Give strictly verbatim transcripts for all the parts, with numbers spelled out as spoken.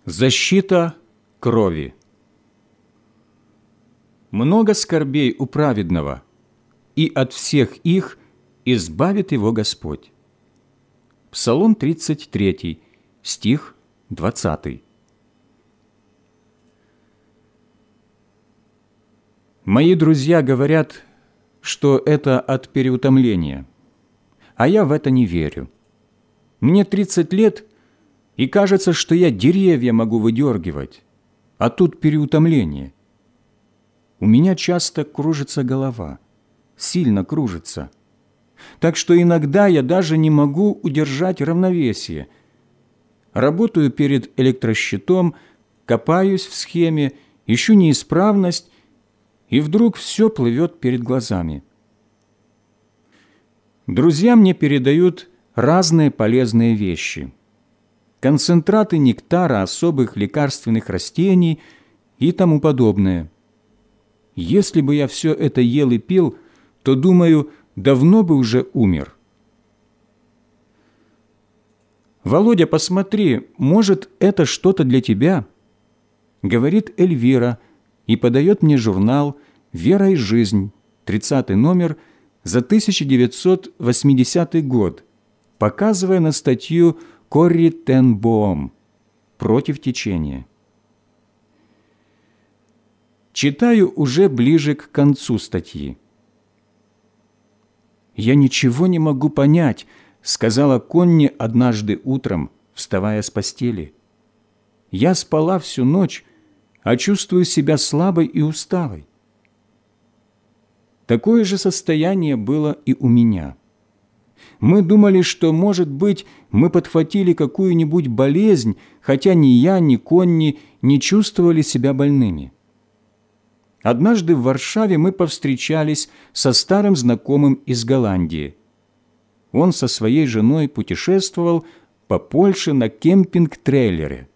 Защита крови. Много скорбей у праведного, и от всех их избавит его Господь. Псалом тридцать три, стих двадцатый. Мои друзья говорят, что это от переутомления, а я в это не верю. Мне тридцать лет, и кажется, что я деревья могу выдергивать, а тут переутомление. У меня часто кружится голова, сильно кружится, так что иногда я даже не могу удержать равновесие. Работаю перед электрощитом, копаюсь в схеме, ищу неисправность, и вдруг все плывет перед глазами. Друзья мне передают разные полезные вещи. Концентраты нектара особых лекарственных растений и тому подобное. Если бы я все это ел и пил, то, думаю, давно бы уже умер. «Володя, посмотри, может, это что-то для тебя?» — говорит Эльвира и подает мне журнал «Вера и жизнь», тридцатый номер, за тысяча девятьсот восьмидесятый год, показывая на статью Корри тен Боом «Против течения». Читаю уже ближе к концу статьи. «Я ничего не могу понять», — сказала Конни однажды утром, вставая с постели. «Я спала всю ночь, а чувствую себя слабой и усталой». Такое же состояние было и у меня. Мы думали, что, может быть, мы подхватили какую-нибудь болезнь, хотя ни я, ни Конни не чувствовали себя больными. Однажды в Варшаве мы повстречались со старым знакомым из Голландии. Он со своей женой путешествовал по Польше на кемпинг-трейлере.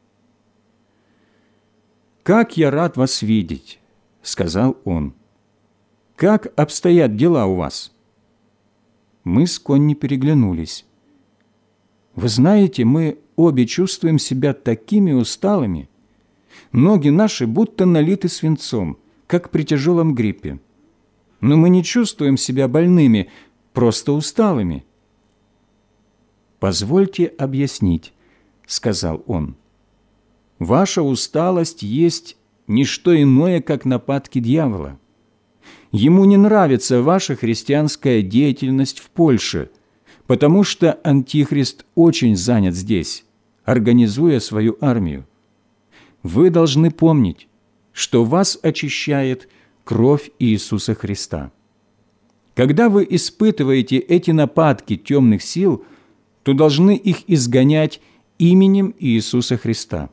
«Как я рад вас видеть», — сказал он. «Как обстоят дела у вас?» Мы с Конни переглянулись. «Вы знаете, мы обе чувствуем себя такими усталыми. Ноги наши будто налиты свинцом, как при тяжелом гриппе. Но мы не чувствуем себя больными, просто усталыми». «Позвольте объяснить», — сказал он. «Ваша усталость есть не что иное, как нападки дьявола. Ему не нравится ваша христианская деятельность в Польше, потому что Антихрист очень занят здесь, организуя свою армию. Вы должны помнить, что вас очищает кровь Иисуса Христа. Когда вы испытываете эти нападки темных сил, то должны их изгонять именем Иисуса Христа».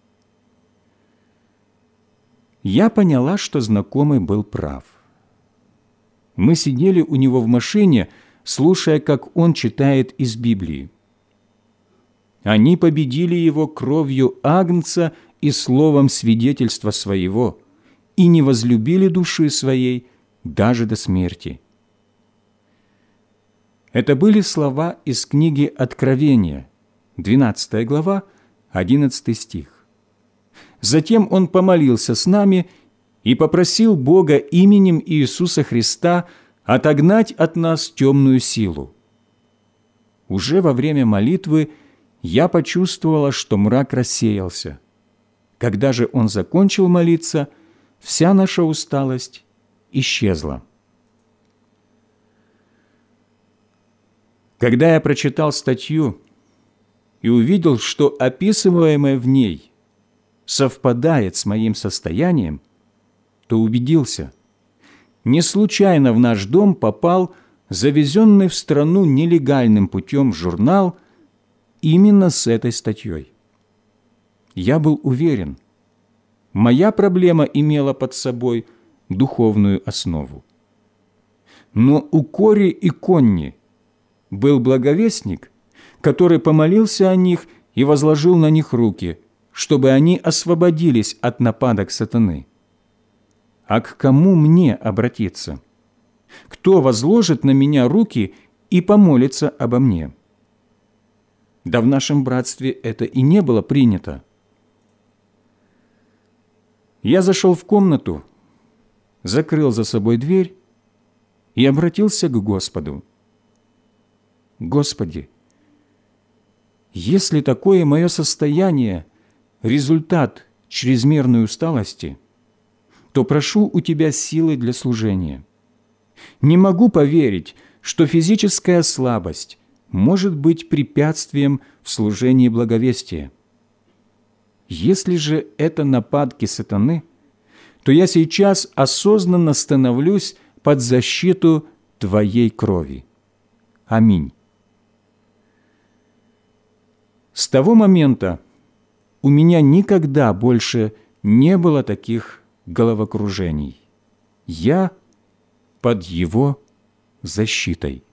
Я поняла, что знакомый был прав. Мы сидели у него в машине, слушая, как он читает из Библии. «Они победили его кровью Агнца и словом свидетельства своего, и не возлюбили души своей даже до смерти». Это были слова из книги Откровения, двенадцатая глава, одиннадцатый стих. Затем он помолился с нами и попросил Бога именем Иисуса Христа отогнать от нас темную силу. Уже во время молитвы я почувствовала, что мрак рассеялся. Когда же он закончил молиться, вся наша усталость исчезла. Когда я прочитал статью и увидел, что описываемое в ней совпадает с моим состоянием, то убедился, не случайно в наш дом попал завезенный в страну нелегальным путем журнал именно с этой статьей. Я был уверен, моя проблема имела под собой духовную основу. Но у Кори и Конни был благовестник, который помолился о них и возложил на них руки, чтобы они освободились от нападок сатаны. А к кому мне обратиться? Кто возложит на меня руки и помолится обо мне? Да в нашем братстве это и не было принято. Я зашел в комнату, закрыл за собой дверь и обратился к Господу. Господи, если такое мое состояние – результат чрезмерной усталости, то прошу у Тебя силы для служения. Не могу поверить, что физическая слабость может быть препятствием в служении благовестия. Если же это нападки сатаны, то я сейчас осознанно становлюсь под защиту Твоей крови. Аминь. С того момента у меня никогда больше не было таких головокружений. Я под Его защитой.